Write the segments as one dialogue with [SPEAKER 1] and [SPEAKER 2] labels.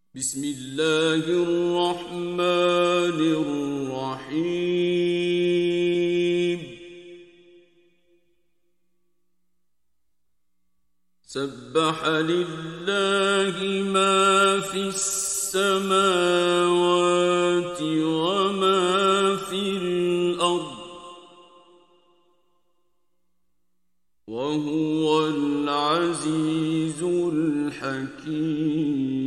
[SPEAKER 1] بسم الله الرحمن الرحيم سبح لله ما في السماوات وما في الأرض وهو العزيز الحكيم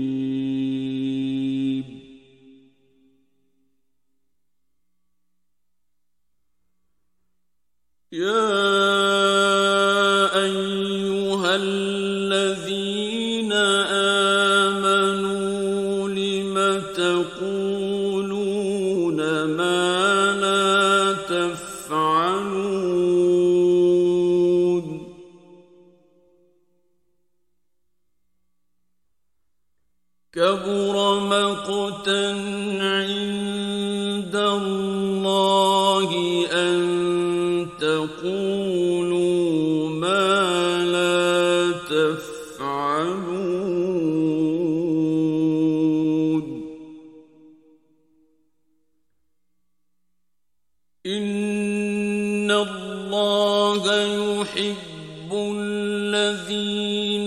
[SPEAKER 1] يا أيها الذين آمنوا لم تقولون ما لا تفعلون كبر مقتا عند الله أن تقولوا ما لا تفعلون إن الله يحب الذين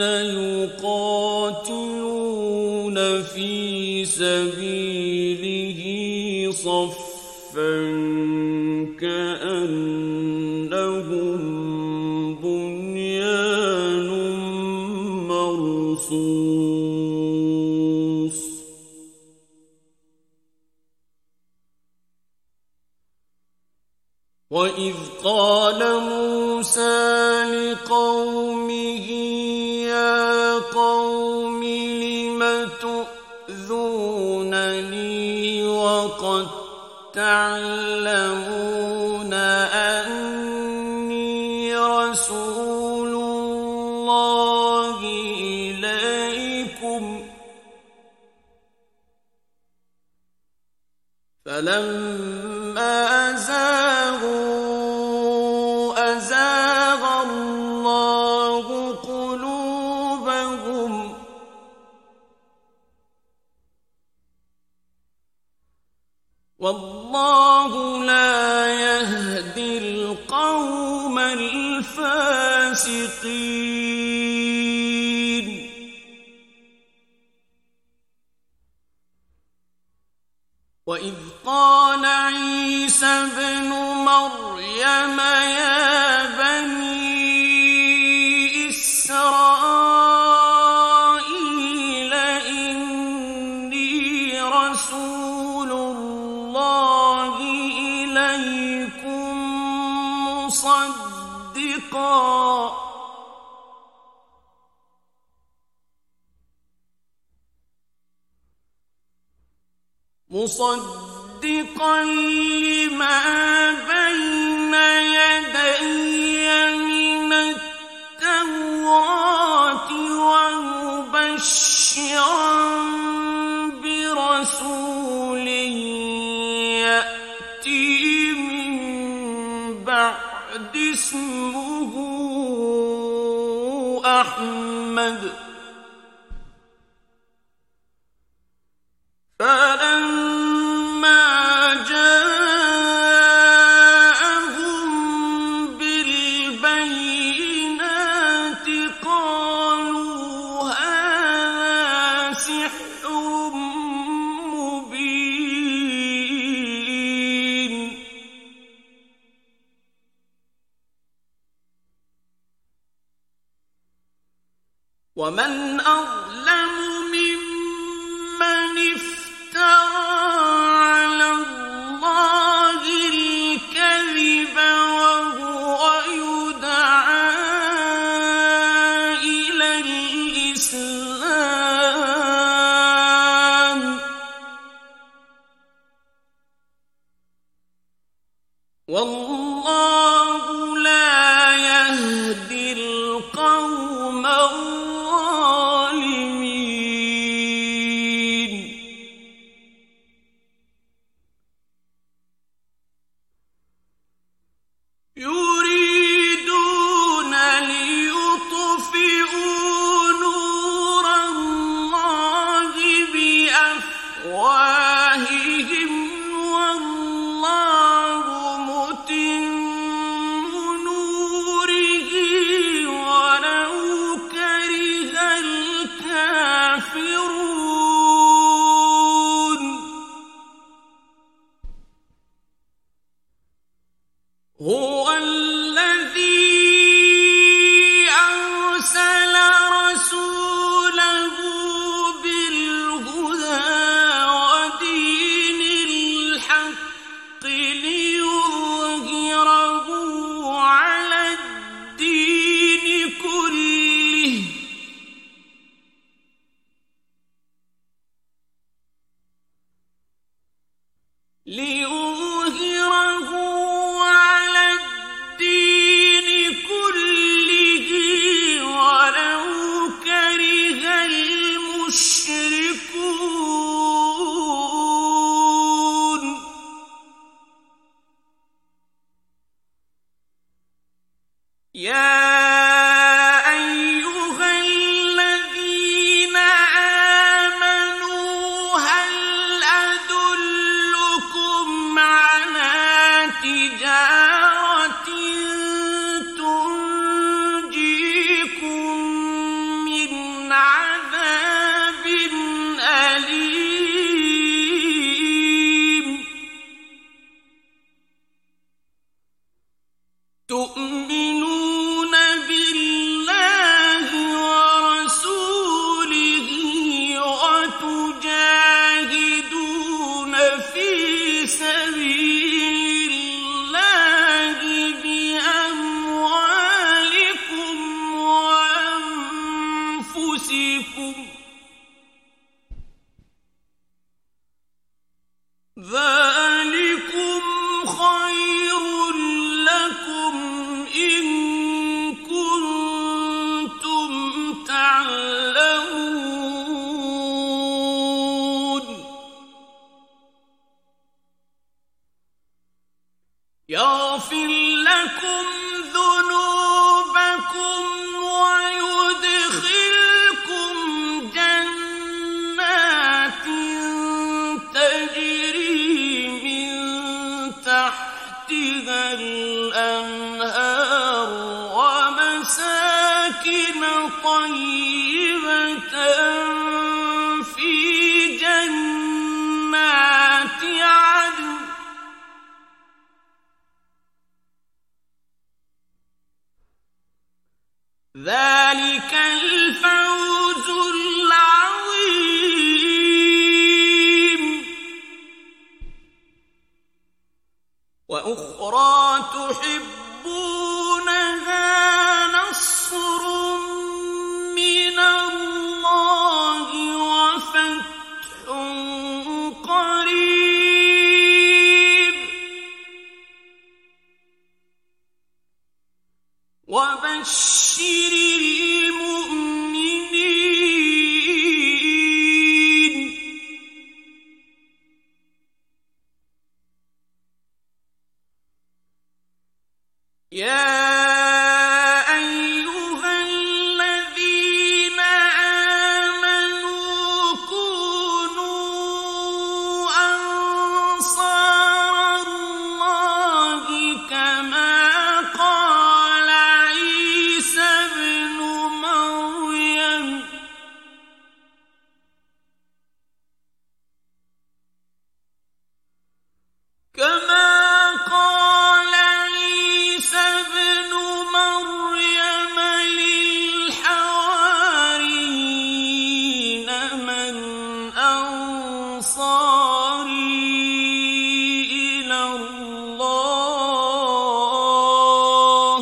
[SPEAKER 1] يقاتلون في سبيله صفا كأنهم بنيان مرصوص وإذ قال موسى لقومه يا قوم لم تؤذونني وقد تعلمون أني رسول الله إليكم فلما أزاغ الله قلوبهم والله لا يهدي القوم الفاسقين وإذ قال عيسى ابن مريم يا بني إسرائيل إني رسول الله إليكم مصدقا لما بين يدي من التوراة ومبشرا برسول يأتي من بعد اسمه أحمد فلما جاءهم بالبينات قالوا هذا سحر مبين ومن أظلم ممن على الله الكذب وهو يدعى إلى الإسلام والله لا يهدي القوم الظالمين يريدون ليطفئوا نور الله بأفواههم بأفواههم والله متم نوره ولو كره الكافرون هو الذي أرسل رسوله بالهدى ودين الحق ليظهره على الدين كله ولو كره المشركون يا أيها الذين آمنوا هل أدلكم على تجارة تنجيكم من عذاب أليم تؤمنون بالله ورسوله وتجاهدون في سبيل الله بأموالكم وأنفسكم ذلكم خير لكم إن كنتم تعلمون يغفر لكم ذنوبكم ويدخلكم جنات تجري من تحتها الأنهار ومساكن طيبة في جنات عدن ذلك الفوز العظيم وأخرى تحبونها نصر من الله وفتح قريب وبشر المؤمنين يا أيها الذين آمنوا كونوا أنصار الله كما قال عيسى ابن مريم للحواريين من أنصاري إلى الله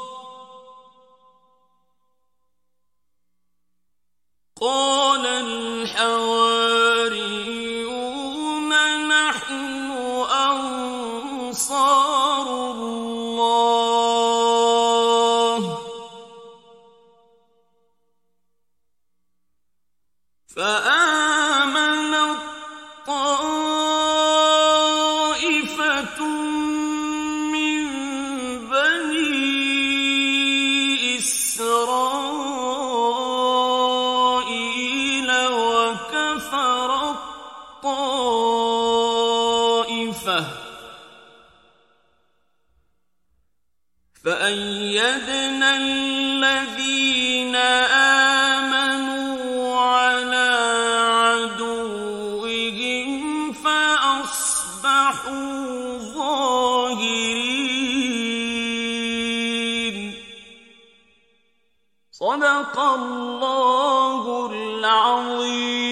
[SPEAKER 1] قال الحواريون نحن أنصار الله فآمنت طائفة طائفة فأيدنا الذين آمنوا على عدوهم فأصبحوا ظاهرين. صدق الله العظيم.